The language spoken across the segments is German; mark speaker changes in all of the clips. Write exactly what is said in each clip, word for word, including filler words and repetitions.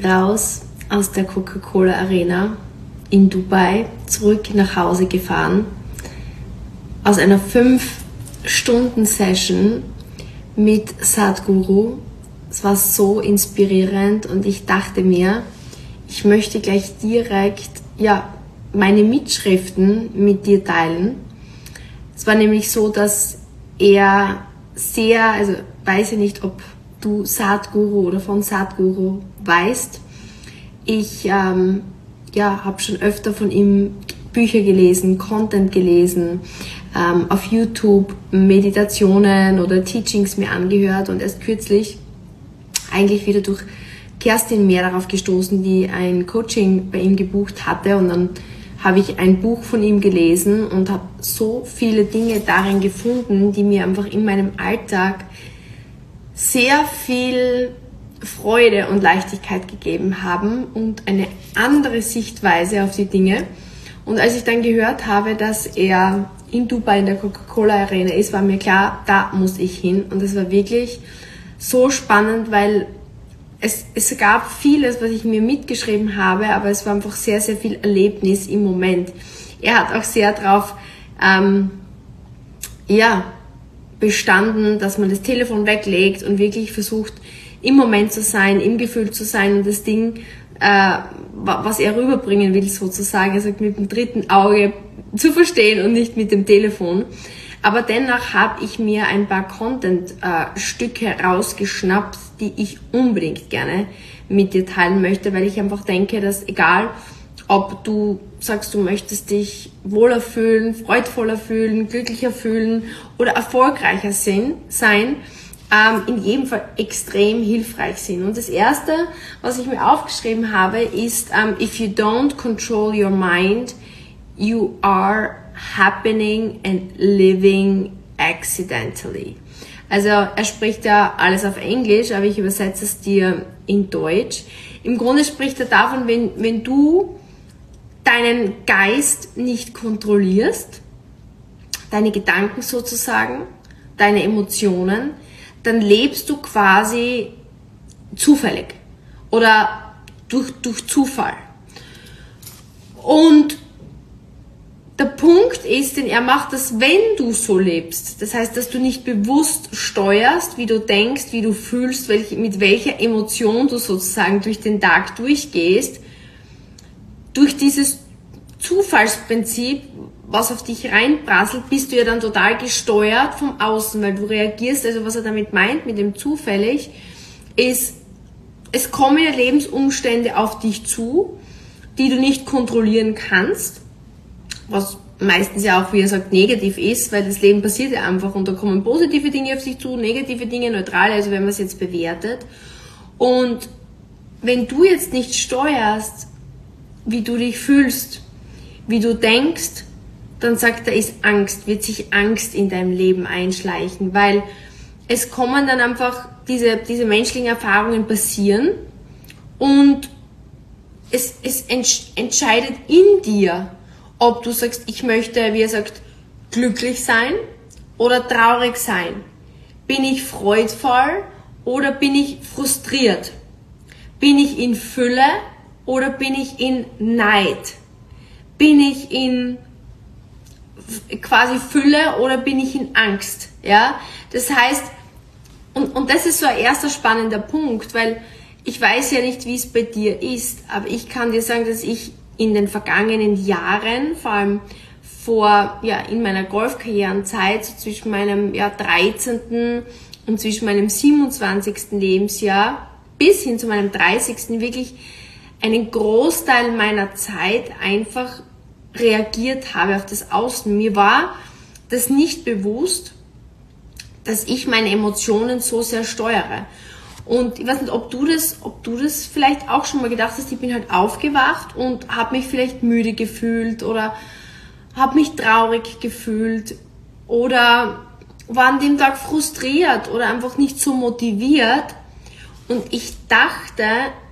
Speaker 1: raus aus der Coca-Cola Arena in Dubai, zurück nach Hause gefahren, aus einer fünf Stunden Session mit Sadhguru. Es war so inspirierend und ich dachte mir, ich möchte gleich direkt ja, meine Mitschriften mit dir teilen. Es war nämlich so, dass er sehr, also weiß ich nicht, ob du Sadhguru oder von Sadhguru weißt. Ich ähm, ja, habe schon öfter von ihm Bücher gelesen, Content gelesen, ähm, auf YouTube Meditationen oder Teachings mir angehört und erst kürzlich eigentlich wieder durch Kerstin mehr darauf gestoßen, die ein Coaching bei ihm gebucht hatte, und dann habe ich ein Buch von ihm gelesen und habe so viele Dinge darin gefunden, die mir einfach in meinem Alltag sehr viel Freude und Leichtigkeit gegeben haben und eine andere Sichtweise auf die Dinge. Und als ich dann gehört habe, dass er in Dubai in der Coca-Cola Arena ist, war mir klar, da muss ich hin. Und es war wirklich so spannend, weil es, es gab vieles, was ich mir mitgeschrieben habe, aber es war einfach sehr, sehr viel Erlebnis im Moment. Er hat auch sehr darauf ähm, ja, bestanden, dass man das Telefon weglegt und wirklich versucht, im Moment zu sein, im Gefühl zu sein und das Ding, äh, was er rüberbringen will sozusagen, also mit dem dritten Auge zu verstehen und nicht mit dem Telefon. Aber dennoch habe ich mir ein paar Content-Stücke äh, rausgeschnappt, die ich unbedingt gerne mit dir teilen möchte, weil ich einfach denke, dass egal, ob du sagst, du möchtest dich wohler fühlen, freudvoller fühlen, glücklicher fühlen oder erfolgreicher sein, ähm, in jedem Fall extrem hilfreich sind. Und das Erste, was ich mir aufgeschrieben habe, ist, um, if you don't control your mind, you are happening and living accidentally. Also er spricht ja alles auf Englisch, aber ich übersetze es dir in Deutsch. Im Grunde spricht er davon, wenn, wenn du deinen Geist nicht kontrollierst, deine Gedanken sozusagen, deine Emotionen, dann lebst du quasi zufällig oder durch, durch Zufall. Und der Punkt ist, denn er macht das, wenn du so lebst. Das heißt, dass du nicht bewusst steuerst, wie du denkst, wie du fühlst, welch, mit welcher Emotion du sozusagen durch den Tag durchgehst. Durch dieses Zufallsprinzip, was auf dich reinprasselt, bist du ja dann total gesteuert vom Außen, weil du reagierst. Also was er damit meint, mit dem zufällig, ist, es kommen ja Lebensumstände auf dich zu, die du nicht kontrollieren kannst, was meistens ja auch, wie er sagt, negativ ist, weil das Leben passiert ja einfach und da kommen positive Dinge auf dich zu, negative Dinge, neutrale, also wenn man es jetzt bewertet. Und wenn du jetzt nicht steuerst, wie du dich fühlst, wie du denkst, dann sagt er, ist Angst, wird sich Angst in deinem Leben einschleichen, weil es kommen dann einfach diese, diese menschlichen Erfahrungen passieren und es, es entsch- entscheidet in dir, ob du sagst, ich möchte, wie er sagt, glücklich sein oder traurig sein. Bin ich freudvoll oder bin ich frustriert? Bin ich in Fülle oder bin ich in Neid? Bin ich in quasi Fülle oder bin ich in Angst? Ja, das heißt, und, und das ist so ein erster spannender Punkt, weil ich weiß ja nicht, wie es bei dir ist, aber ich kann dir sagen, dass ich in den vergangenen Jahren, vor allem vor, ja, in meiner Golfkarrierenzeit, so zwischen meinem, ja, dreizehnten und zwischen meinem siebenundzwanzigsten Lebensjahr bis hin zu meinem dreißigsten wirklich einen Großteil meiner Zeit einfach reagiert habe auf das Außen. Mir war das nicht bewusst, dass ich meine Emotionen so sehr steuere. Und ich weiß nicht, ob du das, ob du das vielleicht auch schon mal gedacht hast, ich bin halt aufgewacht und habe mich vielleicht müde gefühlt oder habe mich traurig gefühlt oder war an dem Tag frustriert oder einfach nicht so motiviert. Und ich dachte,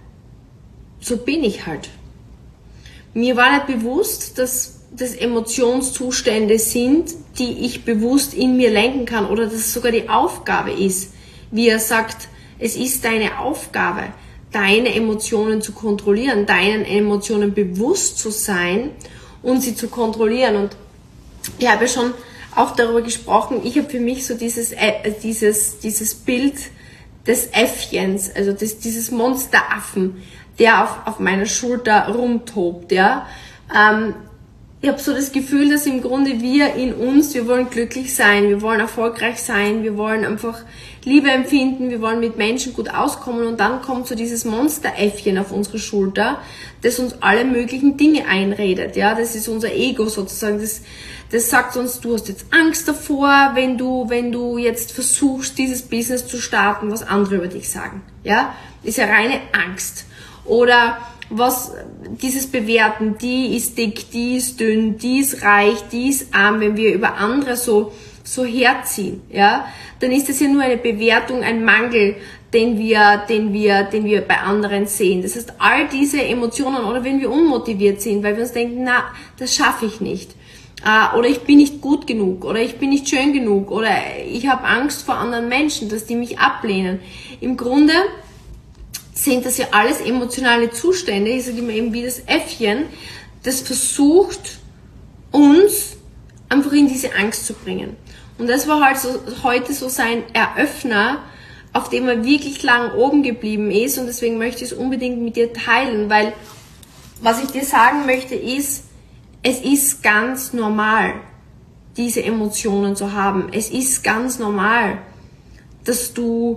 Speaker 1: so bin ich halt. Mir war nicht bewusst, dass das Emotionszustände sind, die ich bewusst in mir lenken kann oder dass es sogar die Aufgabe ist, wie er sagt, es ist deine Aufgabe, deine Emotionen zu kontrollieren, deinen Emotionen bewusst zu sein und sie zu kontrollieren. Und ich habe ja schon auch darüber gesprochen, ich habe für mich so dieses, äh, dieses, dieses Bild des Äffchens, also das, dieses Monsteraffen, der auf, auf meiner Schulter rumtobt, ja. Ähm, ich habe so das Gefühl, dass im Grunde wir in uns, wir wollen glücklich sein, wir wollen erfolgreich sein, wir wollen einfach Liebe empfinden, wir wollen mit Menschen gut auskommen und dann kommt so dieses Monsteräffchen auf unsere Schulter, das uns alle möglichen Dinge einredet, ja. Das ist unser Ego sozusagen, das, das sagt uns, du hast jetzt Angst davor, wenn du, wenn du jetzt versuchst, dieses Business zu starten, was andere über dich sagen, ja. Das ist ja reine Angst. Oder was, dieses Bewerten, die ist dick, die ist dünn, die ist reich, die ist arm, wenn wir über andere so, so herziehen, ja, dann ist das ja nur eine Bewertung, ein Mangel, den wir, den wir, den wir bei anderen sehen. Das heißt, all diese Emotionen, oder wenn wir unmotiviert sind, weil wir uns denken, na, das schaffe ich nicht, äh, oder ich bin nicht gut genug, oder ich bin nicht schön genug, oder ich habe Angst vor anderen Menschen, dass die mich ablehnen. Im Grunde sind das ja alles emotionale Zustände, ich sage immer eben wie das Äffchen, das versucht, uns einfach in diese Angst zu bringen. Und das war halt so, heute so sein Eröffner, auf dem er wirklich lang oben geblieben ist, und deswegen möchte ich es unbedingt mit dir teilen, weil was ich dir sagen möchte ist, es ist ganz normal, diese Emotionen zu haben. Es ist ganz normal, dass du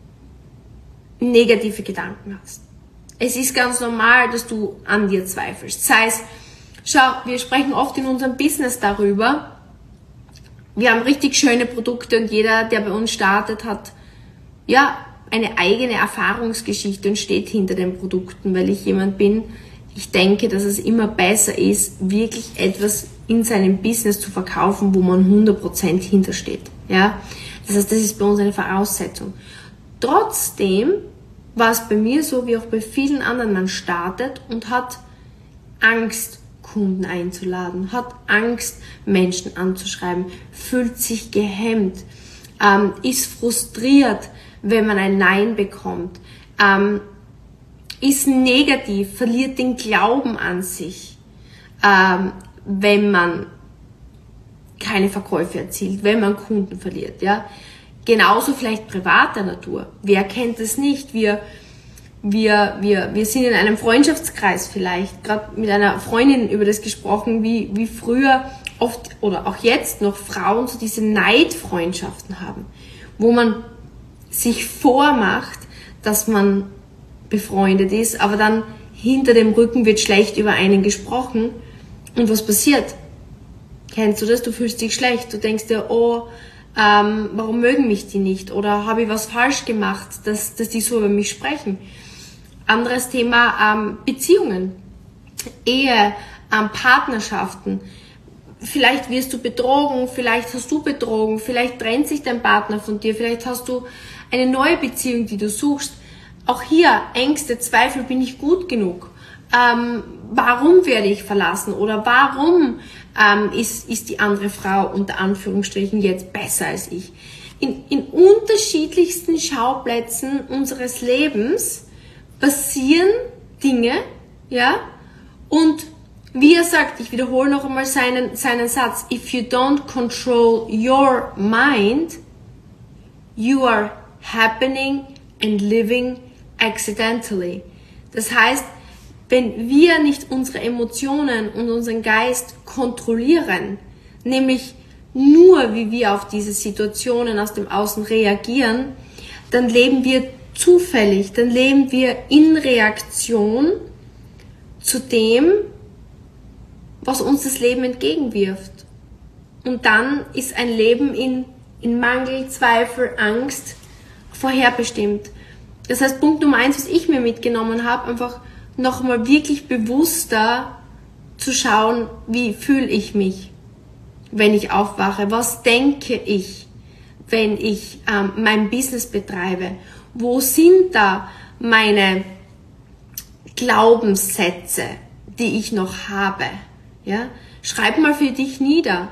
Speaker 1: negative Gedanken hast. Es ist ganz normal, dass du an dir zweifelst. Sei es, schau, wir sprechen oft in unserem Business darüber, wir haben richtig schöne Produkte und jeder, der bei uns startet, hat ja eine eigene Erfahrungsgeschichte und steht hinter den Produkten, weil ich jemand bin, ich denke, dass es immer besser ist, wirklich etwas in seinem Business zu verkaufen, wo man hundert Prozent hintersteht. Ja? Das heißt, das ist bei uns eine Voraussetzung. Trotzdem war es bei mir so, wie auch bei vielen anderen, man startet und hat Angst, Kunden einzuladen, hat Angst, Menschen anzuschreiben, fühlt sich gehemmt, ähm, ist frustriert, wenn man ein Nein bekommt, ähm, ist negativ, verliert den Glauben an sich, ähm, wenn man keine Verkäufe erzielt, wenn man Kunden verliert, ja. Genauso vielleicht privater Natur. Wer kennt es nicht? Wir, wir, wir, wir sind in einem Freundschaftskreis vielleicht, gerade mit einer Freundin über das gesprochen, wie, wie früher oft oder auch jetzt noch Frauen so diese Neidfreundschaften haben, wo man sich vormacht, dass man befreundet ist, aber dann hinter dem Rücken wird schlecht über einen gesprochen. Und was passiert? Kennst du das? Du fühlst dich schlecht. Du denkst dir, oh, ähm, warum mögen mich die nicht? Oder habe ich was falsch gemacht, dass, dass die so über mich sprechen? Anderes Thema, ähm, Beziehungen, Ehe, ähm, Partnerschaften. Vielleicht wirst du betrogen, vielleicht hast du betrogen, vielleicht trennt sich dein Partner von dir, vielleicht hast du eine neue Beziehung, die du suchst. Auch hier Ängste, Zweifel, bin ich gut genug? Ähm, warum werde ich verlassen? Oder warum ähm, ist, ist die andere Frau unter Anführungsstrichen jetzt besser als ich? In, in unterschiedlichsten Schauplätzen unseres Lebens passieren Dinge, ja, und wie er sagt, ich wiederhole noch einmal seinen, seinen Satz, if you don't control your mind, you are happening and living accidentally. Das heißt, wenn wir nicht unsere Emotionen und unseren Geist kontrollieren, nämlich nur wie wir auf diese Situationen aus dem Außen reagieren, dann leben wir zufällig, dann leben wir in Reaktion zu dem, was uns das Leben entgegenwirft. Und dann ist ein Leben in, in Mangel, Zweifel, Angst vorherbestimmt. Das heißt, Punkt Nummer eins, was ich mir mitgenommen habe, einfach nochmal wirklich bewusster zu schauen, wie fühle ich mich, wenn ich aufwache, was denke ich, wenn ich ähm, mein Business betreibe, wo sind da meine Glaubenssätze, die ich noch habe, ja? Schreib mal für dich nieder,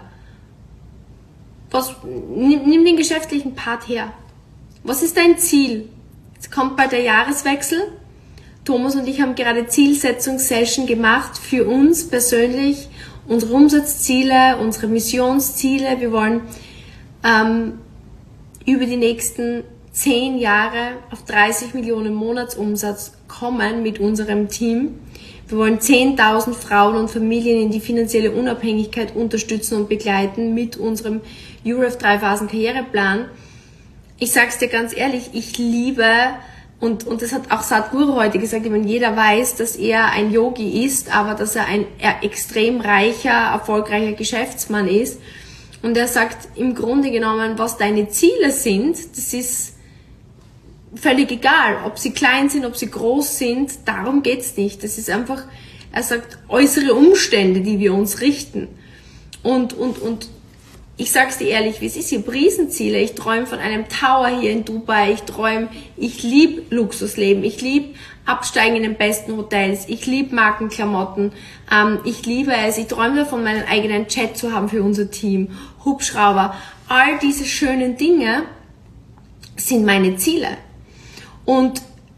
Speaker 1: was, nimm, nimm den geschäftlichen Part her, was ist dein Ziel? Jetzt kommt bald der Jahreswechsel. Thomas und ich haben gerade Zielsetzungssession gemacht für uns persönlich, unsere Umsatzziele, unsere Missionsziele. Wir wollen ähm, über die nächsten zehn Jahre auf dreißig Millionen Monatsumsatz kommen mit unserem Team. Wir wollen zehntausend Frauen und Familien in die finanzielle Unabhängigkeit unterstützen und begleiten mit unserem U R E F drei Phasen Karriereplan. Ich sag's dir ganz ehrlich, ich liebe, und, und das hat auch Sadhguru heute gesagt, ich meine, jeder weiß, dass er ein Yogi ist, aber dass er ein er extrem reicher, erfolgreicher Geschäftsmann ist. Und er sagt im Grunde genommen, was deine Ziele sind, das ist völlig egal, ob sie klein sind, ob sie groß sind, darum geht's nicht. Das ist einfach, er sagt, äußere Umstände, die wir uns richten. Und, und, und ich sag's dir ehrlich, wie es ist, ich habe Riesenziele. Ich träume von einem Tower hier in Dubai. Ich träume, ich liebe Luxusleben. Ich liebe Absteigen in den besten Hotels. Ich liebe Markenklamotten. Ähm, ich liebe es. Ich träume davon, meinen eigenen Jet zu haben für unser Team. Hubschrauber. All diese schönen Dinge sind meine Ziele. Und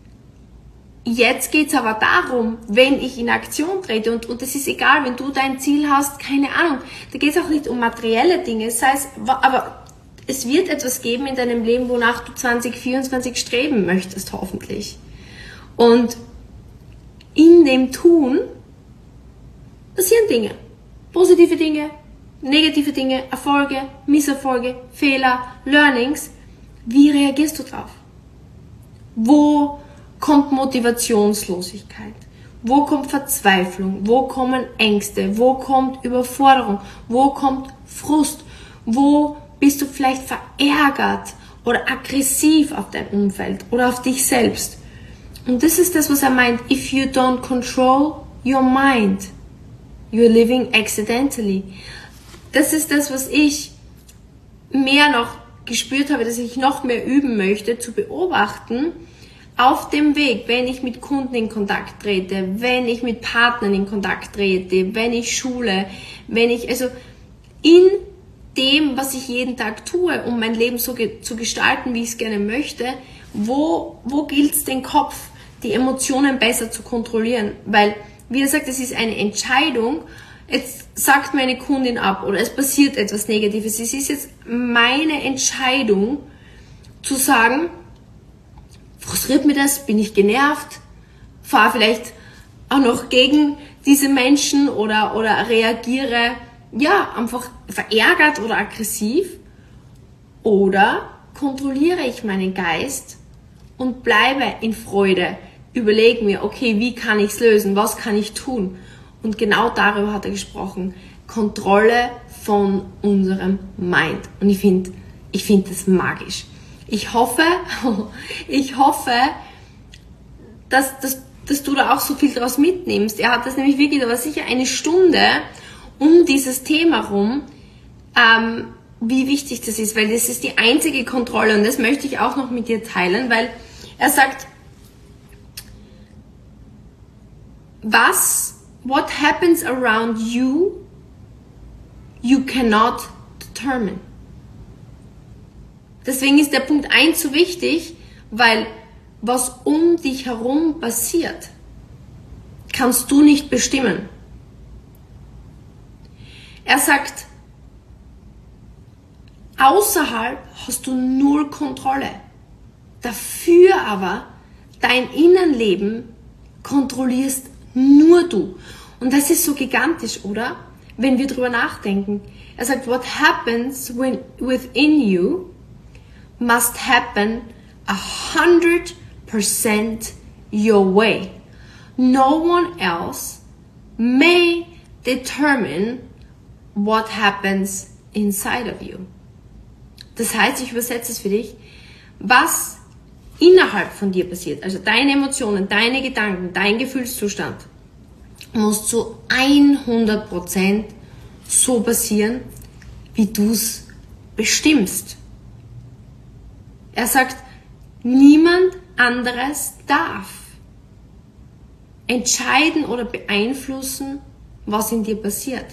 Speaker 1: jetzt geht's aber darum, wenn ich in Aktion trete, und, und das ist egal, wenn du dein Ziel hast, keine Ahnung, da geht's auch nicht um materielle Dinge, das heißt, aber es wird etwas geben in deinem Leben, wonach du zwanzig vierundzwanzig streben möchtest, hoffentlich. Und in dem Tun passieren Dinge. Positive Dinge, negative Dinge, Erfolge, Misserfolge, Fehler, Learnings. Wie reagierst du drauf? Wo kommt Motivationslosigkeit? Wo kommt Verzweiflung? Wo kommen Ängste? Wo kommt Überforderung? Wo kommt Frust? Wo bist du vielleicht verärgert oder aggressiv auf dein Umfeld oder auf dich selbst? Und das ist das, was er meint. If you don't control your mind, you're living accidentally. Das ist das, was ich mehr noch gespürt habe, dass ich noch mehr üben möchte, zu beobachten, auf dem Weg, wenn ich mit Kunden in Kontakt trete, wenn ich mit Partnern in Kontakt trete, wenn ich schule, wenn ich, also in dem, was ich jeden Tag tue, um mein Leben so ge- zu gestalten, wie ich es gerne möchte, wo, wo gilt es den Kopf, die Emotionen besser zu kontrollieren? Weil, wie gesagt, es ist eine Entscheidung. Jetzt sagt meine Kundin ab oder es passiert etwas Negatives. Es ist jetzt meine Entscheidung zu sagen, frustriert mich das, bin ich genervt, fahre vielleicht auch noch gegen diese Menschen oder, oder reagiere, ja, einfach verärgert oder aggressiv, oder kontrolliere ich meinen Geist und bleibe in Freude, überlege mir, okay, wie kann ich es lösen, was kann ich tun? Und genau darüber hat er gesprochen. Kontrolle von unserem Mind. Und ich finde, ich finde das magisch. Ich hoffe, ich hoffe, dass, dass, dass du da auch so viel draus mitnimmst. Er hat das nämlich wirklich, da war sicher eine Stunde um dieses Thema rum, ähm, wie wichtig das ist, weil das ist die einzige Kontrolle, und das möchte ich auch noch mit dir teilen, weil er sagt, was What happens around you, you cannot determine. Deswegen ist der Punkt eins so wichtig, weil was um dich herum passiert, kannst du nicht bestimmen. Er sagt, außerhalb hast du null Kontrolle. Dafür aber dein Innenleben kontrollierst nur du. Und das ist so gigantisch, oder? Wenn wir drüber nachdenken. Er sagt, what happens when, within you must happen a hundred percent your way. No one else may determine what happens inside of you. Das heißt, ich übersetze es für dich, was innerhalb von dir passiert, also deine Emotionen, deine Gedanken, dein Gefühlszustand, muss zu hundert Prozent so passieren, wie du es bestimmst. Er sagt, niemand anderes darf entscheiden oder beeinflussen, was in dir passiert.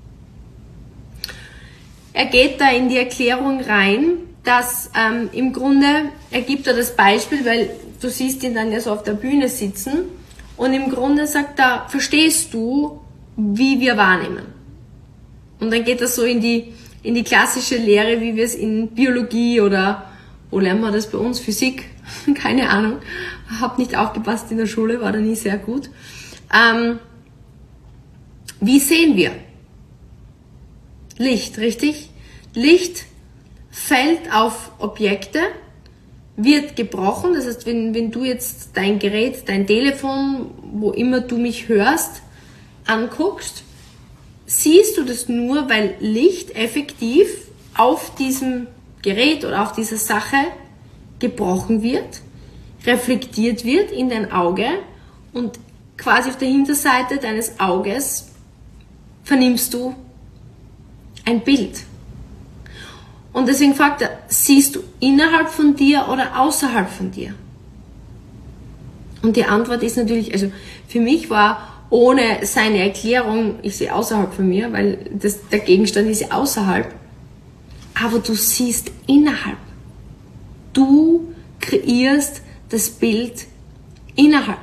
Speaker 1: Er geht da in die Erklärung rein, dass ähm, im Grunde, er gibt da das Beispiel, weil du siehst ihn dann ja so auf der Bühne sitzen Und im Grunde sagt er, verstehst du, wie wir wahrnehmen? Und dann geht das so in die, in die klassische Lehre, wie wir es in Biologie oder, wo lernen wir das bei uns? Physik? Keine Ahnung. Hab nicht aufgepasst in der Schule, war da nie sehr gut. Ähm, wie sehen wir? Licht, richtig? Licht fällt auf Objekte, wird gebrochen. Das heißt, wenn, wenn du jetzt dein Gerät, dein Telefon, wo immer du mich hörst, anguckst, siehst du das nur, weil Licht effektiv auf diesem Gerät oder auf dieser Sache gebrochen wird, reflektiert wird in dein Auge und quasi auf der Hinterseite deines Auges vernimmst du ein Bild. Und deswegen fragt er, siehst du innerhalb von dir oder außerhalb von dir? Und die Antwort ist natürlich, also für mich war ohne seine Erklärung, ich sehe außerhalb von mir, weil das, der Gegenstand ist ja außerhalb, aber du siehst innerhalb. Du kreierst das Bild innerhalb.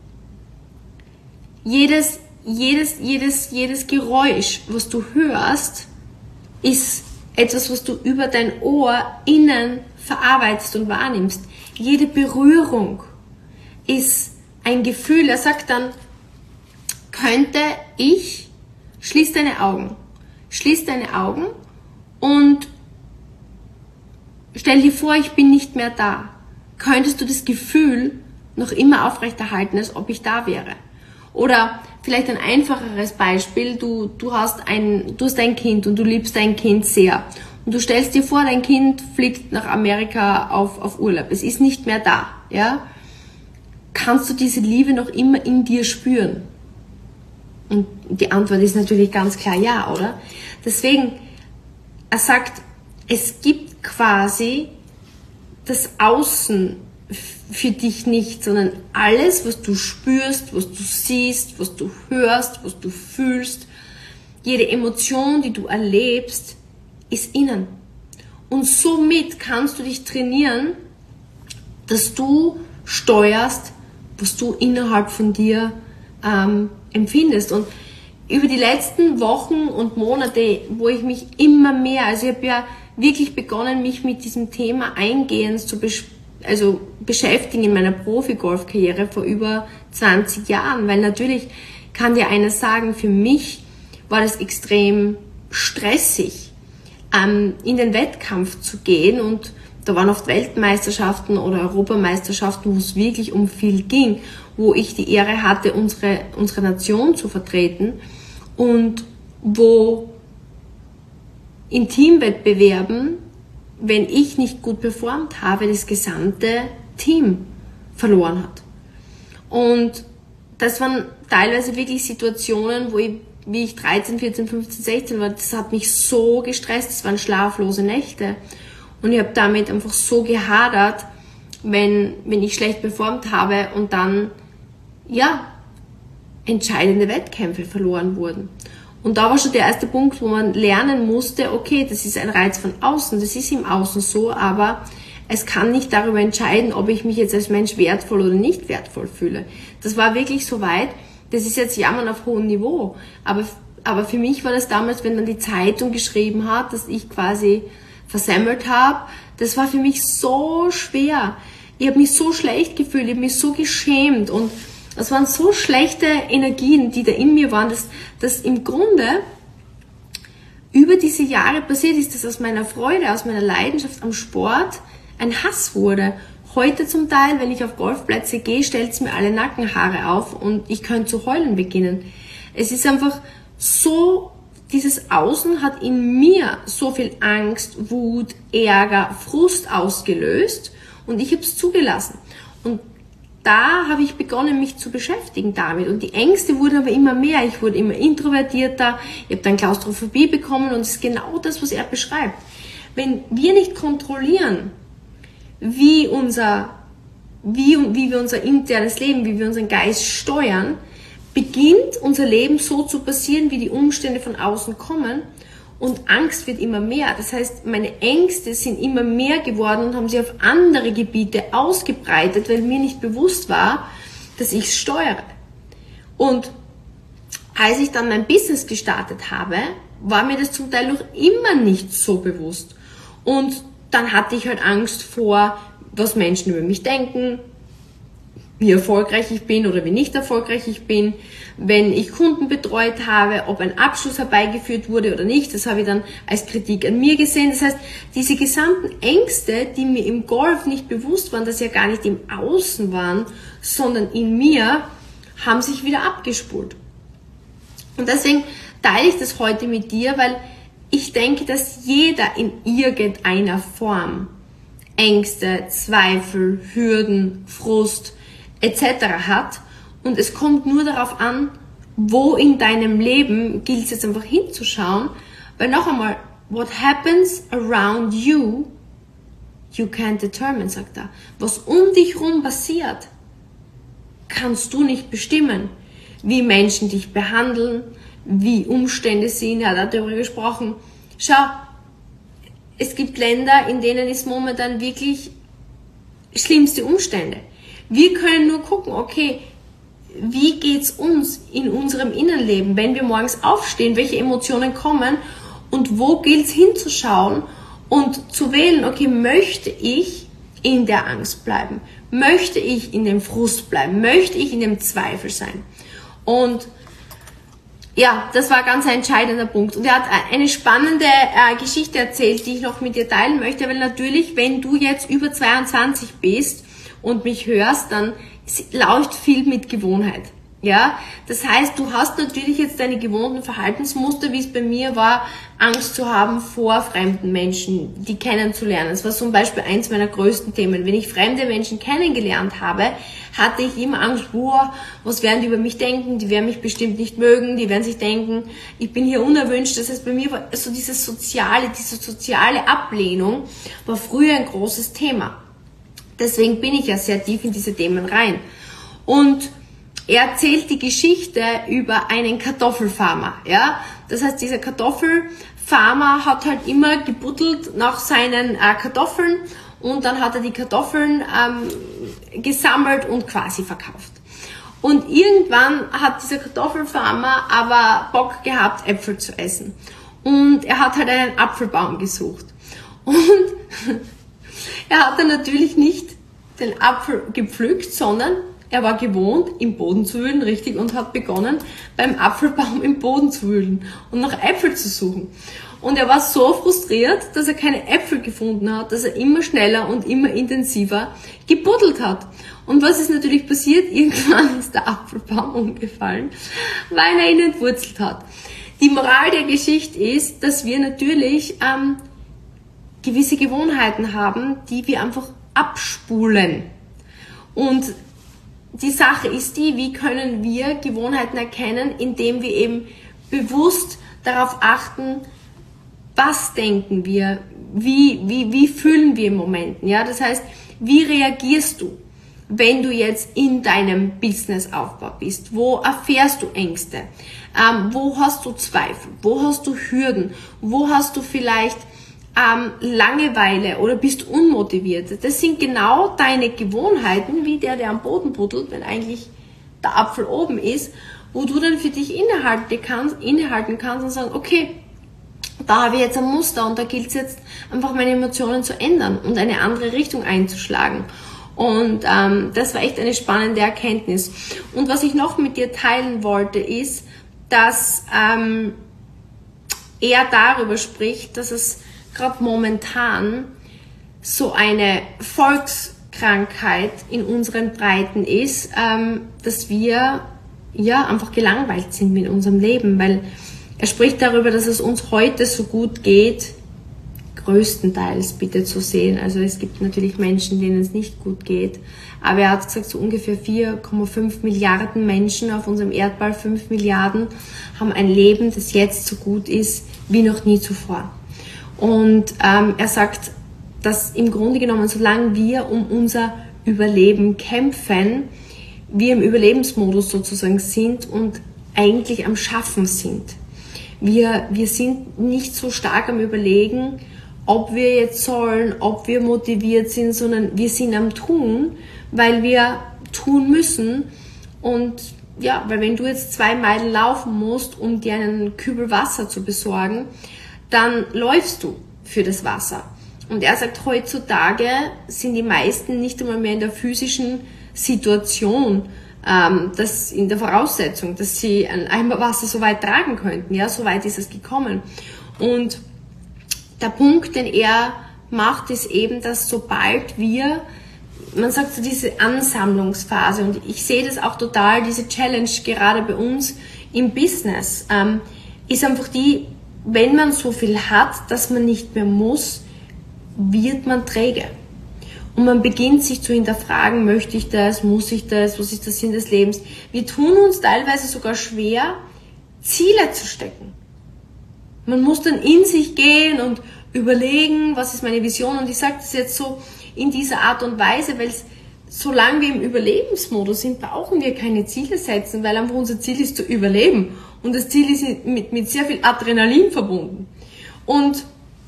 Speaker 1: Jedes, jedes, jedes, jedes Geräusch, was du hörst, ist etwas, was du über dein Ohr innen verarbeitest und wahrnimmst. Jede Berührung ist ein Gefühl. Er sagt dann, könnte ich, schließ deine Augen, schließ deine Augen und stell dir vor, ich bin nicht mehr da. Könntest du das Gefühl noch immer aufrechterhalten, als ob ich da wäre? Oder vielleicht ein einfacheres Beispiel, du, du, hast ein, du hast ein Kind und du liebst dein Kind sehr. Und du stellst dir vor, dein Kind fliegt nach Amerika auf, auf Urlaub. Es ist nicht mehr da. Ja? Kannst du diese Liebe noch immer in dir spüren? Und die Antwort ist natürlich ganz klar ja, oder? Deswegen, er sagt, es gibt quasi das Außen für dich nicht, sondern alles, was du spürst, was du siehst, was du hörst, was du fühlst, jede Emotion, die du erlebst, ist innen. Und somit kannst du dich trainieren, dass du steuerst, was du innerhalb von dir ähm, empfindest. Und über die letzten Wochen und Monate, wo ich mich immer mehr, also ich habe ja wirklich begonnen, mich mit diesem Thema eingehend zu besch- also beschäftigen in meiner Profi-Golf-Karriere vor über zwanzig Jahren, weil natürlich kann dir einer sagen, für mich war das extrem stressig, ähm, in den Wettkampf zu gehen, und da waren oft Weltmeisterschaften oder Europameisterschaften, wo es wirklich um viel ging, wo ich die Ehre hatte, unsere, unsere Nation zu vertreten, und wo in Teamwettbewerben, wenn ich nicht gut performt habe, das gesamte Team verloren hat. Und das waren teilweise wirklich Situationen, wo ich, wie ich dreizehn, vierzehn, fünfzehn, sechzehn war, das hat mich so gestresst, das waren schlaflose Nächte. Und ich habe damit einfach so gehadert, wenn, wenn ich schlecht performt habe und dann, ja, entscheidende Wettkämpfe verloren wurden. Und da war schon der erste Punkt, wo man lernen musste, okay, das ist ein Reiz von außen, das ist im Außen so, aber es kann nicht darüber entscheiden, ob ich mich jetzt als Mensch wertvoll oder nicht wertvoll fühle. Das war wirklich so weit, das ist jetzt Jammern auf hohem Niveau. Aber, aber für mich war das damals, wenn dann die Zeitung geschrieben hat, dass ich quasi versemmelt habe, das war für mich so schwer. Ich habe mich so schlecht gefühlt, ich habe mich so geschämt, und das waren so schlechte Energien, die da in mir waren, dass, dass im Grunde über diese Jahre passiert ist, dass aus meiner Freude, aus meiner Leidenschaft am Sport ein Hass wurde. Heute zum Teil, wenn ich auf Golfplätze gehe, stellt es mir alle Nackenhaare auf und ich könnte zu heulen beginnen. Es ist einfach so, dieses Außen hat in mir so viel Angst, Wut, Ärger, Frust ausgelöst, und ich habe es zugelassen. Und da habe ich begonnen, mich zu beschäftigen damit, und die Ängste wurden aber immer mehr. Ich wurde immer introvertierter, ich habe dann Klaustrophobie bekommen, und es ist genau das, was er beschreibt. Wenn wir nicht kontrollieren, wie unser, wie, wie wir unser internes Leben, wie wir unseren Geist steuern, beginnt unser Leben so zu passieren, wie die Umstände von außen kommen, und Angst wird immer mehr. Das heißt, meine Ängste sind immer mehr geworden und haben sich auf andere Gebiete ausgebreitet, weil mir nicht bewusst war, dass ich es steuere. Und als ich dann mein Business gestartet habe, war mir das zum Teil noch immer nicht so bewusst. Und dann hatte ich halt Angst vor, was Menschen über mich denken, wie erfolgreich ich bin oder wie nicht erfolgreich ich bin, wenn ich Kunden betreut habe, ob ein Abschluss herbeigeführt wurde oder nicht, das habe ich dann als Kritik an mir gesehen. Das heißt, diese gesamten Ängste, die mir im Golf nicht bewusst waren, dass sie ja gar nicht im Außen waren, sondern in mir, haben sich wieder abgespult. Und deswegen teile ich das heute mit dir, weil ich denke, dass jeder in irgendeiner Form Ängste, Zweifel, Hürden, Frust et cetera hat. Und es kommt nur darauf an, wo in deinem Leben gilt es jetzt einfach hinzuschauen, weil noch einmal, what happens around you, you can't determine, sagt er. Was um dich herum passiert, kannst du nicht bestimmen. Wie Menschen dich behandeln, wie Umstände sind, er hat darüber gesprochen. Schau, es gibt Länder, in denen ist momentan wirklich schlimmste Umstände. Wir können nur gucken, okay, wie geht's uns in unserem Innenleben, wenn wir morgens aufstehen, welche Emotionen kommen und wo gilt's hinzuschauen und zu wählen, okay, möchte ich in der Angst bleiben, möchte ich in dem Frust bleiben, möchte ich in dem Zweifel sein. Und ja, das war ganz ein entscheidender Punkt. Und er hat eine spannende äh, Geschichte erzählt, die ich noch mit dir teilen möchte, weil natürlich, wenn du jetzt über zweiundzwanzig bist und mich hörst, dann läuft viel mit Gewohnheit. Ja, das heißt, du hast natürlich jetzt deine gewohnten Verhaltensmuster, wie es bei mir war, Angst zu haben vor fremden Menschen, die kennenzulernen. Das war zum Beispiel eins meiner größten Themen. Wenn ich fremde Menschen kennengelernt habe, hatte ich immer Angst, boah, was werden die über mich denken? Die werden mich bestimmt nicht mögen, die werden sich denken, ich bin hier unerwünscht. Das heißt, bei mir war so dieses soziale, diese soziale Ablehnung war früher ein großes Thema. Deswegen bin ich ja sehr tief in diese Themen rein. Und er erzählt die Geschichte über einen Kartoffelfarmer. Ja? Das heißt, dieser Kartoffelfarmer hat halt immer gebuddelt nach seinen äh, Kartoffeln und dann hat er die Kartoffeln ähm, gesammelt und quasi verkauft. Und irgendwann hat dieser Kartoffelfarmer aber Bock gehabt, Äpfel zu essen. Und er hat halt einen Apfelbaum gesucht. Und er hat dann natürlich nicht den Apfel gepflückt, sondern er war gewohnt, im Boden zu wühlen, richtig, und hat begonnen, beim Apfelbaum im Boden zu wühlen und nach Äpfel zu suchen. Und er war so frustriert, dass er keine Äpfel gefunden hat, dass er immer schneller und immer intensiver gebuddelt hat. Und was ist natürlich passiert? Irgendwann ist der Apfelbaum umgefallen, weil er ihn entwurzelt hat. Die Moral der Geschichte ist, dass wir natürlich ähm, gewisse Gewohnheiten haben, die wir einfach abspulen. Und die Sache ist die, wie können wir Gewohnheiten erkennen, indem wir eben bewusst darauf achten, was denken wir, wie, wie, wie fühlen wir im Moment. Ja? Das heißt, wie reagierst du, wenn du jetzt in deinem Businessaufbau bist? Wo erfährst du Ängste? Ähm, wo hast du Zweifel? Wo hast du Hürden? Wo hast du vielleicht ähm, Langeweile oder bist unmotiviert? Das sind genau deine Gewohnheiten, wie der, der am Boden buddelt, wenn eigentlich der Apfel oben ist, wo du dann für dich innehalten kannst, innehalten kannst und sagen, okay, da habe ich jetzt ein Muster und da gilt es jetzt einfach meine Emotionen zu ändern und eine andere Richtung einzuschlagen. Und ähm, das war echt eine spannende Erkenntnis. Und was ich noch mit dir teilen wollte, ist, dass ähm, er darüber spricht, dass es gerade momentan so eine Volkskrankheit in unseren Breiten ist, ähm, dass wir ja einfach gelangweilt sind mit unserem Leben, weil er spricht darüber, dass es uns heute so gut geht, größtenteils bitte zu sehen. Also es gibt natürlich Menschen, denen es nicht gut geht. Aber er hat gesagt, so ungefähr vier Komma fünf Milliarden Menschen auf unserem Erdball, fünf Milliarden, haben ein Leben, das jetzt so gut ist wie noch nie zuvor. Und ähm, er sagt, dass im Grunde genommen, solange wir um unser Überleben kämpfen, wir im Überlebensmodus sozusagen sind und eigentlich am Schaffen sind. Wir, wir sind nicht so stark am Überlegen, ob wir jetzt sollen, ob wir motiviert sind, sondern wir sind am Tun, weil wir tun müssen und ja, weil wenn du jetzt zwei Meilen laufen musst, um dir einen Kübel Wasser zu besorgen, dann läufst du für das Wasser. Und er sagt, heutzutage sind die meisten nicht einmal mehr in der physischen Situation, ähm, dass in der Voraussetzung, dass sie ein Eimer Wasser so weit tragen könnten. Ja, so weit ist es gekommen. Und der Punkt, den er macht, ist eben, dass sobald wir, man sagt so diese Ansammlungsphase, und ich sehe das auch total, diese Challenge gerade bei uns im Business, ähm, ist einfach die, wenn man so viel hat, dass man nicht mehr muss, wird man träge. Und man beginnt sich zu hinterfragen, möchte ich das, muss ich das, was ist der Sinn des Lebens? Wir tun uns teilweise sogar schwer, Ziele zu stecken. Man muss dann in sich gehen und überlegen, was ist meine Vision? Und ich sage das jetzt so in dieser Art und Weise, weil es, solange wir im Überlebensmodus sind, brauchen wir keine Ziele setzen, weil einfach unser Ziel ist zu überleben. Und das Ziel ist mit, mit sehr viel Adrenalin verbunden. Und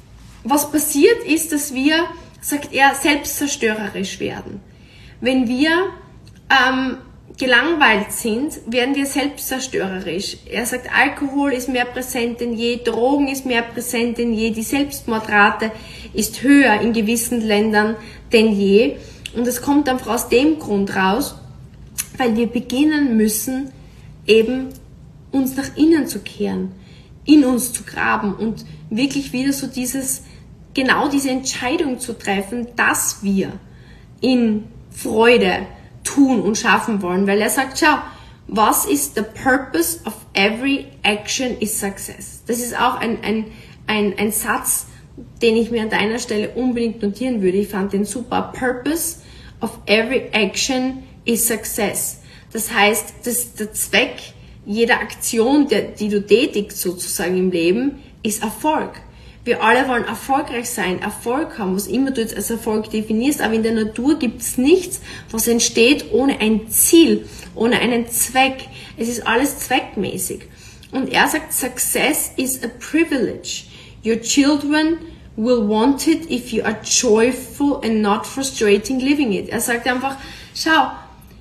Speaker 1: was passiert ist, dass wir, sagt er, selbstzerstörerisch werden. Wenn wir ähm, gelangweilt sind, werden wir selbstzerstörerisch. Er sagt, Alkohol ist mehr präsent denn je, Drogen ist mehr präsent denn je, die Selbstmordrate ist höher in gewissen Ländern denn je. Und es kommt einfach aus dem Grund raus, weil wir beginnen müssen, eben uns nach innen zu kehren, in uns zu graben und wirklich wieder so dieses, genau diese Entscheidung zu treffen, dass wir in Freude tun und schaffen wollen, weil er sagt, schau, was ist the purpose of every action is success? Das ist auch ein, ein, ein, ein Satz, den ich mir an deiner Stelle unbedingt notieren würde. Ich fand den super. Purpose of every action is success. Das heißt, dass der Zweck jeder Aktion, der, die du tätigst sozusagen im Leben, ist Erfolg. Wir alle wollen erfolgreich sein, Erfolg haben, was immer du jetzt als Erfolg definierst, aber in der Natur gibt es nichts, was entsteht ohne ein Ziel, ohne einen Zweck. Es ist alles zweckmäßig. Und er sagt, Success is a privilege. Your children will want it if you are joyful and not frustrating living it. Er sagt einfach, schau,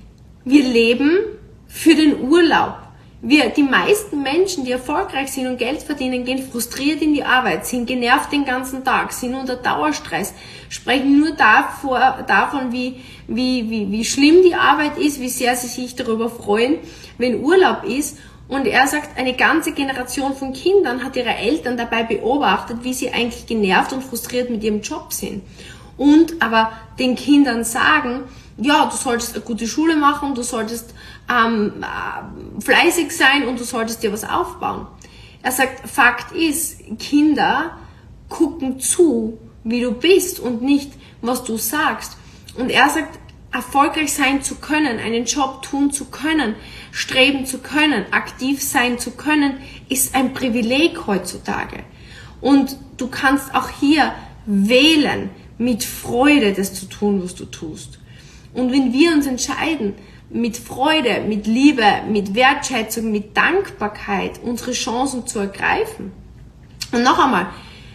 Speaker 1: wir leben für den Urlaub. Wir, die meisten Menschen, die erfolgreich sind und Geld verdienen, gehen frustriert in die Arbeit, sind genervt den ganzen Tag, sind unter Dauerstress, sprechen nur davor, davon, wie, wie, wie, wie schlimm die Arbeit ist, wie sehr sie sich darüber freuen, wenn Urlaub ist. Und er sagt, eine ganze Generation von Kindern hat ihre Eltern dabei beobachtet, wie sie eigentlich genervt und frustriert mit ihrem Job sind. Und aber den Kindern sagen, ja, du solltest eine gute Schule machen, du solltest ähm, äh, fleißig sein und du solltest dir was aufbauen. Er sagt, Fakt ist, Kinder gucken zu, wie du bist und nicht, was du sagst. Und er sagt, erfolgreich sein zu können, einen Job tun zu können, streben zu können, aktiv sein zu können, ist ein Privileg heutzutage. Und du kannst auch hier wählen, mit Freude das zu tun, was du tust. Und wenn wir uns entscheiden, mit Freude, mit Liebe, mit Wertschätzung, mit Dankbarkeit unsere Chancen zu ergreifen. Und noch einmal,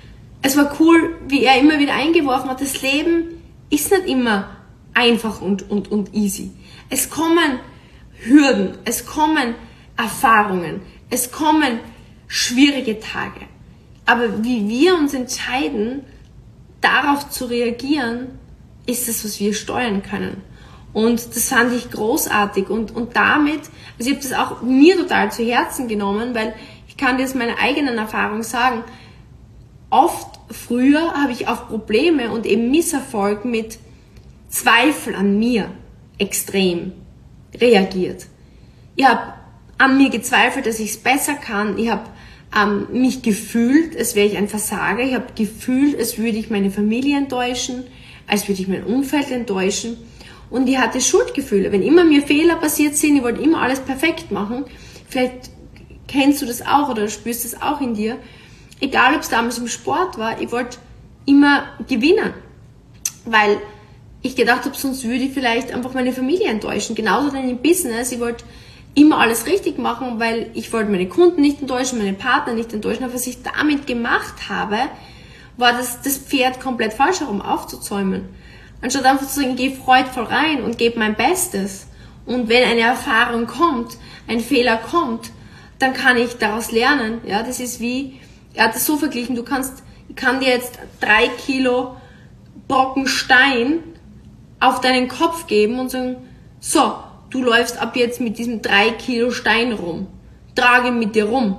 Speaker 1: es war cool, wie er immer wieder eingeworfen hat, das Leben ist nicht immer einfach und, und, und easy. Es kommen Hürden, es kommen Erfahrungen, es kommen schwierige Tage. Aber wie wir uns entscheiden, darauf zu reagieren, ist das, was wir steuern können. Und das fand ich großartig. Und, und damit, also ich habe das auch mir total zu Herzen genommen, weil ich kann dir aus meiner eigenen Erfahrung sagen, oft früher habe ich auf Probleme und eben Misserfolg mit Zweifel an mir extrem reagiert. Ich habe an mir gezweifelt, dass ich es besser kann. Ich habe ähm, mich gefühlt, als wäre ich ein Versager. Ich habe gefühlt, als würde ich meine Familie enttäuschen, als würde ich mein Umfeld enttäuschen. Und ich hatte Schuldgefühle. Wenn immer mir Fehler passiert sind, ich wollte immer alles perfekt machen. Vielleicht kennst du das auch oder spürst das auch in dir. Egal, ob es damals im Sport war, ich wollte immer gewinnen. Weil ich gedacht habe, sonst würde ich vielleicht einfach meine Familie enttäuschen. Genauso dann im Business. Ich wollte immer alles richtig machen, weil ich wollte meine Kunden nicht enttäuschen, meine Partner nicht enttäuschen. Aber was ich damit gemacht habe, war das, das Pferd komplett falsch herum aufzuzäumen. Anstatt einfach zu sagen, ich gehe freudvoll rein und gebe mein Bestes Und wenn eine Erfahrung kommt, ein Fehler kommt, dann kann ich daraus lernen. Ja, das ist wie, er hat es so verglichen, du kannst, ich kann dir jetzt drei Kilo Brocken Stein auf deinen Kopf geben und sagen, so, du läufst ab jetzt mit diesem drei Kilo Stein rum. Trage mit dir rum.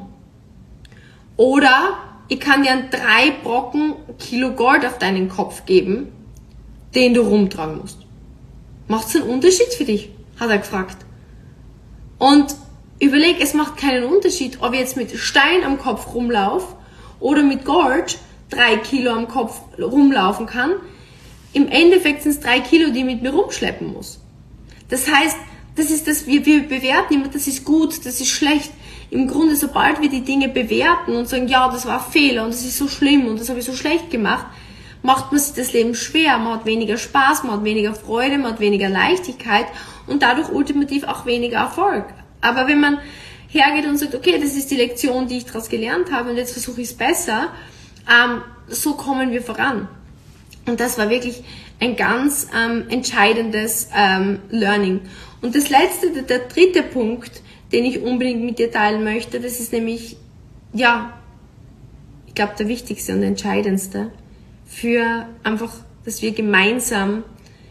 Speaker 1: Oder ich kann dir einen drei Brocken Kilo Gold auf deinen Kopf geben, den du rumtragen musst. Macht's einen Unterschied für dich? Hat er gefragt. Und überleg, es macht keinen Unterschied, ob ich jetzt mit Stein am Kopf rumlaufe oder mit Gold drei Kilo am Kopf rumlaufen kann. Im Endeffekt sind es drei Kilo, die ich mit mir rumschleppen muss. Das heißt, das ist das, wir, wir bewerten immer, das ist gut, das ist schlecht. Im Grunde, sobald wir die Dinge bewerten und sagen, ja, das war ein Fehler und das ist so schlimm und das habe ich so schlecht gemacht, macht man sich das Leben schwer, man hat weniger Spaß, man hat weniger Freude, man hat weniger Leichtigkeit und dadurch ultimativ auch weniger Erfolg. Aber wenn man hergeht und sagt, okay, das ist die Lektion, die ich daraus gelernt habe und jetzt versuche ich es besser, ähm, so kommen wir voran. Und das war wirklich ein ganz ähm, entscheidendes ähm, Learning. Und das letzte, der, der dritte Punkt, den ich unbedingt mit dir teilen möchte, das ist nämlich, ja, ich glaube der wichtigste und entscheidendste für einfach, dass wir gemeinsam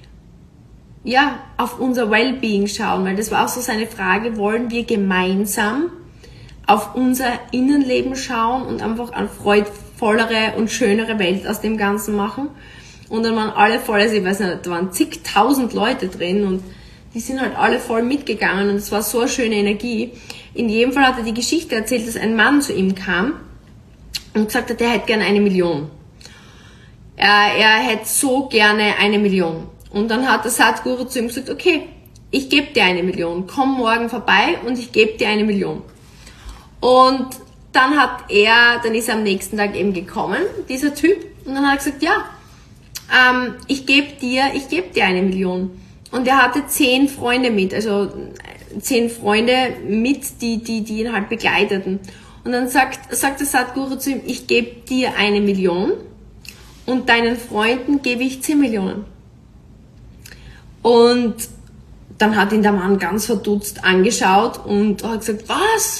Speaker 1: ja, auf unser Wellbeing schauen, weil das war auch so seine Frage, wollen wir gemeinsam auf unser Innenleben schauen und einfach eine freudvollere und schönere Welt aus dem Ganzen machen. Und dann waren alle voll, also ich weiß nicht, da waren zigtausend Leute drin und die sind halt alle voll mitgegangen und es war so eine schöne Energie. In jedem Fall hat er die Geschichte erzählt, dass ein Mann zu ihm kam und gesagt hat, er hätte gerne eine Million. Er, er hätte so gerne eine Million. Und dann hat der Sadhguru zu ihm gesagt, okay, ich gebe dir eine Million, komm morgen vorbei und ich gebe dir eine Million. Und dann hat er, dann ist er am nächsten Tag eben gekommen, dieser Typ, und dann hat er gesagt, ja, ähm, ich gebe dir, ich gebe dir eine Million. Und er hatte zehn Freunde mit, also zehn Freunde mit, die, die, die ihn halt begleiteten. Und dann sagt, sagt der Sadhguru zu ihm, ich gebe dir eine Million und deinen Freunden gebe ich zehn Millionen. Und dann hat ihn der Mann ganz verdutzt angeschaut und hat gesagt, was?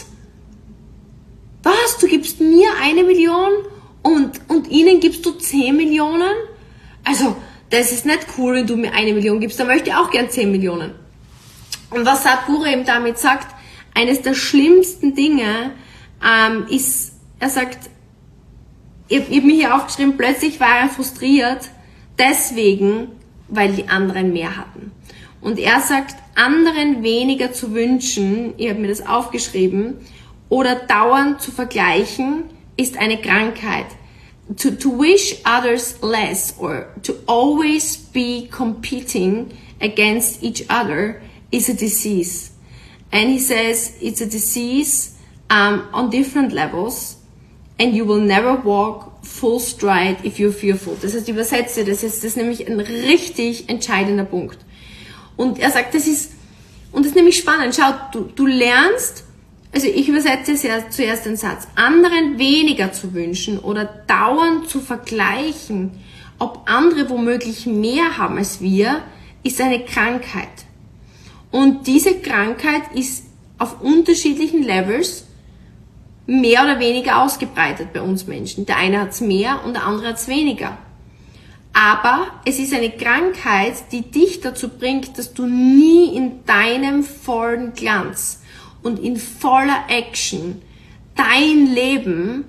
Speaker 1: Was? Du gibst mir eine Million und, und ihnen gibst du zehn Millionen? Also, das ist nicht cool, wenn du mir eine Million gibst, dann möchte ich auch gern zehn Millionen. Und was Sadhguru eben damit sagt, eines der schlimmsten Dinge ähm, ist, er sagt, ich, ich habe mir hier aufgeschrieben, plötzlich war er frustriert, deswegen, weil die anderen mehr hatten. Und er sagt, anderen weniger zu wünschen, ich habe mir das aufgeschrieben, oder dauernd zu vergleichen, ist eine Krankheit. To, to wish others less or to always be competing against each other is a disease. And he says it's a disease um, on different levels and you will never walk full stride if you're fearful. Das heißt, übersetze das jetzt, das ist nämlich ein richtig entscheidender Punkt. Und er sagt, das ist, und das ist nämlich spannend, schau, du, du lernst, also ich übersetze sehr, zuerst den Satz, anderen weniger zu wünschen oder dauernd zu vergleichen, ob andere womöglich mehr haben als wir, ist eine Krankheit. Und diese Krankheit ist auf unterschiedlichen Levels mehr oder weniger ausgebreitet bei uns Menschen. Der eine hat es mehr und der andere hat es weniger. Aber es ist eine Krankheit, die dich dazu bringt, dass du nie in deinem vollen Glanz und in voller Action dein Leben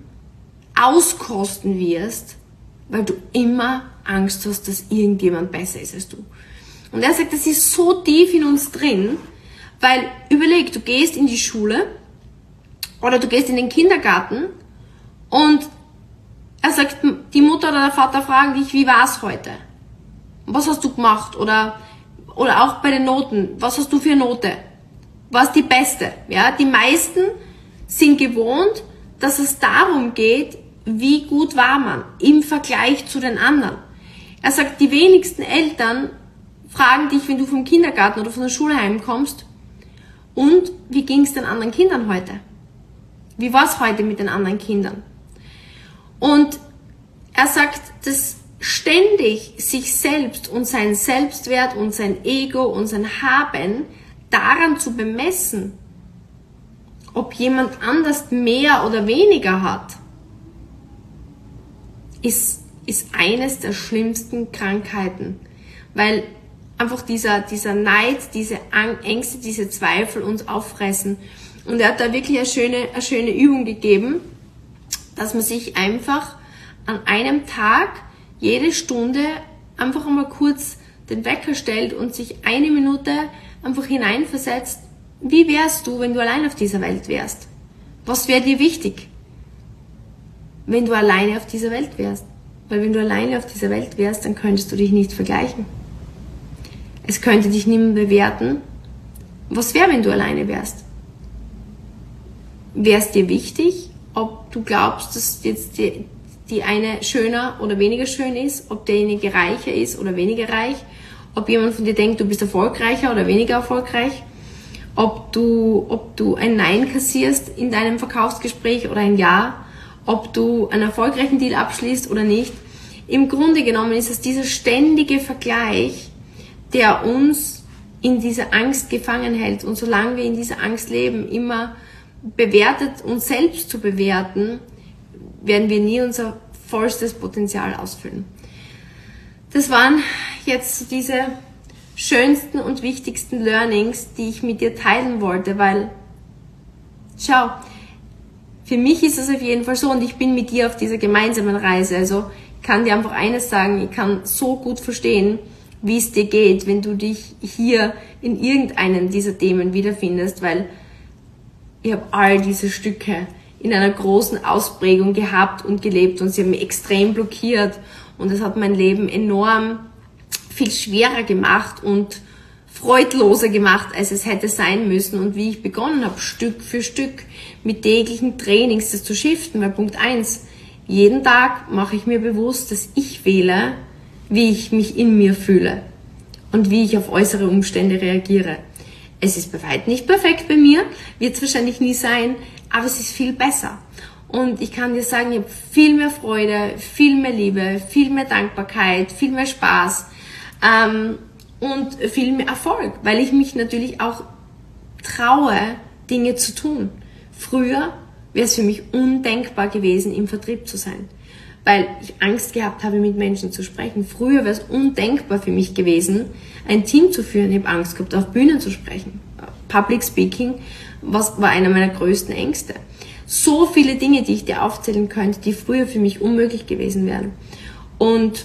Speaker 1: auskosten wirst, weil du immer Angst hast, dass irgendjemand besser ist als du. Und er sagt, das ist so tief in uns drin, weil überleg, du gehst in die Schule oder du gehst in den Kindergarten und er sagt, die Mutter oder der Vater fragen dich, wie war's heute? Was hast du gemacht? Oder, oder auch bei den Noten, was hast du für eine Note? Was die beste? Ja, die meisten sind gewohnt, dass es darum geht, wie gut war man im Vergleich zu den anderen. Er sagt, die wenigsten Eltern fragen dich, wenn du vom Kindergarten oder von der Schule heimkommst, und wie ging es den anderen Kindern heute? Wie war es heute mit den anderen Kindern? Und er sagt, dass ständig sich selbst und sein Selbstwert und sein Ego und sein Haben daran zu bemessen, ob jemand anders mehr oder weniger hat, ist, ist eines der schlimmsten Krankheiten, weil einfach dieser, dieser Neid, diese Ängste, diese Zweifel uns auffressen. Und er hat da wirklich eine schöne, eine schöne Übung gegeben, dass man sich einfach an einem Tag jede Stunde einfach einmal kurz den Wecker stellt und sich eine Minute einfach hineinversetzt, wie wärst du, wenn du allein auf dieser Welt wärst? Was wäre dir wichtig, wenn du alleine auf dieser Welt wärst? Weil wenn du alleine auf dieser Welt wärst, dann könntest du dich nicht vergleichen. Es könnte dich niemand bewerten. Was wäre, wenn du alleine wärst? Wäre es dir wichtig, ob du glaubst, dass jetzt die, die eine schöner oder weniger schön ist, ob derjenige reicher ist oder weniger reich, ob jemand von dir denkt, du bist erfolgreicher oder weniger erfolgreich, ob du, ob du ein Nein kassierst in deinem Verkaufsgespräch oder ein Ja, ob du einen erfolgreichen Deal abschließt oder nicht. Im Grunde genommen ist es dieser ständige Vergleich, der uns in dieser Angst gefangen hält. Und solange wir in dieser Angst leben, immer bewertet, uns selbst zu bewerten, werden wir nie unser vollstes Potenzial ausfüllen. Das waren jetzt diese schönsten und wichtigsten Learnings, die ich mit dir teilen wollte, weil, schau, für mich ist es auf jeden Fall so und ich bin mit dir auf dieser gemeinsamen Reise, also ich kann dir einfach eines sagen, ich kann so gut verstehen, wie es dir geht, wenn du dich hier in irgendeinen dieser Themen wiederfindest, weil ich habe all diese Stücke in einer großen Ausprägung gehabt und gelebt und sie haben mich extrem blockiert und das hat mein Leben enorm viel schwerer gemacht und freudloser gemacht, als es hätte sein müssen. Und wie ich begonnen habe, Stück für Stück mit täglichen Trainings das zu shiften, weil Punkt eins, jeden Tag mache ich mir bewusst, dass ich wähle, wie ich mich in mir fühle und wie ich auf äußere Umstände reagiere. Es ist bei weitem nicht perfekt bei mir, wird es wahrscheinlich nie sein, aber es ist viel besser. Und ich kann dir sagen, ich habe viel mehr Freude, viel mehr Liebe, viel mehr Dankbarkeit, viel mehr Spaß ähm, und viel mehr Erfolg, weil ich mich natürlich auch traue, Dinge zu tun. Früher wäre es für mich undenkbar gewesen, im Vertrieb zu sein, weil ich Angst gehabt habe, mit Menschen zu sprechen. Früher wäre es undenkbar für mich gewesen, ein Team zu führen. Ich habe Angst gehabt, auf Bühnen zu sprechen. Public Speaking was war einer meiner größten Ängste. So viele Dinge, die ich dir aufzählen könnte, die früher für mich unmöglich gewesen wären. Und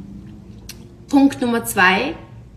Speaker 1: Punkt Nummer zwei,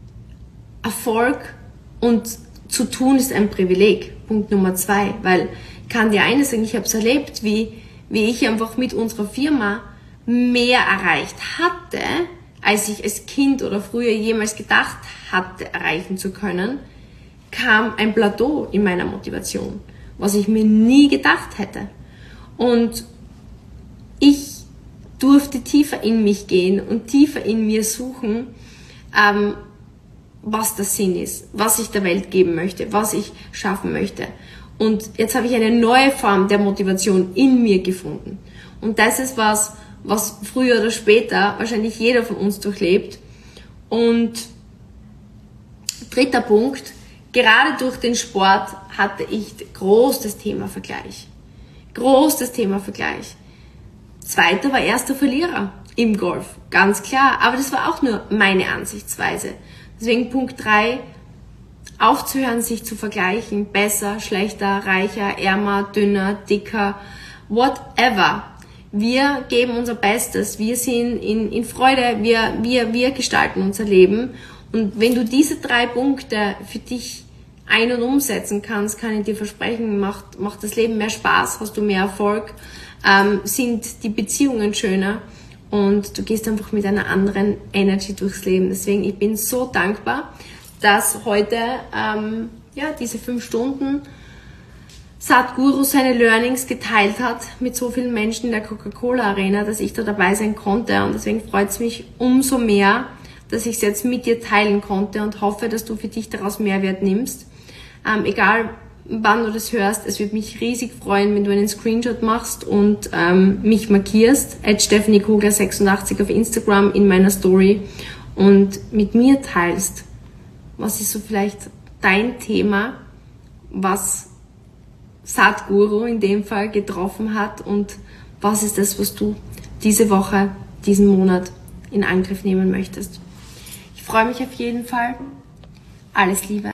Speaker 1: Erfolg und zu tun ist ein Privileg. Punkt Nummer zwei, weil ich kann dir eines sagen, ich habe es erlebt, wie, wie ich einfach mit unserer Firma mehr erreicht hatte, als ich als Kind oder früher jemals gedacht hatte, erreichen zu können, kam ein Plateau in meiner Motivation, was ich mir nie gedacht hätte. Und ich durfte tiefer in mich gehen und tiefer in mir suchen, ähm, was der Sinn ist, was ich der Welt geben möchte, was ich schaffen möchte. Und jetzt habe ich eine neue Form der Motivation in mir gefunden. Und das ist was, was früher oder später wahrscheinlich jeder von uns durchlebt. Und dritter Punkt, gerade durch den Sport hatte ich groß das Thema Vergleich. Groß das Thema Vergleich. Zweiter war erster Verlierer im Golf, ganz klar. Aber das war auch nur meine Ansichtsweise. Deswegen Punkt drei, aufzuhören, sich zu vergleichen. Besser, schlechter, reicher, ärmer, dünner, dicker, whatever. Wir geben unser Bestes. Wir sind in, in Freude. Wir, wir, wir gestalten unser Leben. Und wenn du diese drei Punkte für dich ein- und umsetzen kannst, kann ich dir versprechen, macht, macht das Leben mehr Spaß, hast du mehr Erfolg, ähm, sind die Beziehungen schöner und du gehst einfach mit einer anderen Energy durchs Leben. Deswegen, ich bin so dankbar, dass heute ähm, ja, diese fünf Stunden Sadhguru seine Learnings geteilt hat mit so vielen Menschen in der Coca-Cola Arena, dass ich da dabei sein konnte. Und deswegen freut es mich umso mehr, dass ich es jetzt mit dir teilen konnte und hoffe, dass du für dich daraus Mehrwert nimmst. Ähm, egal, wann du das hörst, es würde mich riesig freuen, wenn du einen Screenshot machst und ähm, mich markierst, at Stephanie Kugler sechsundachtzig auf Instagram in meiner Story und mit mir teilst, was ist so vielleicht dein Thema, was Sadhguru in dem Fall getroffen hat und was ist das, was du diese Woche, diesen Monat in Angriff nehmen möchtest. Ich freue mich auf jeden Fall. Alles Liebe.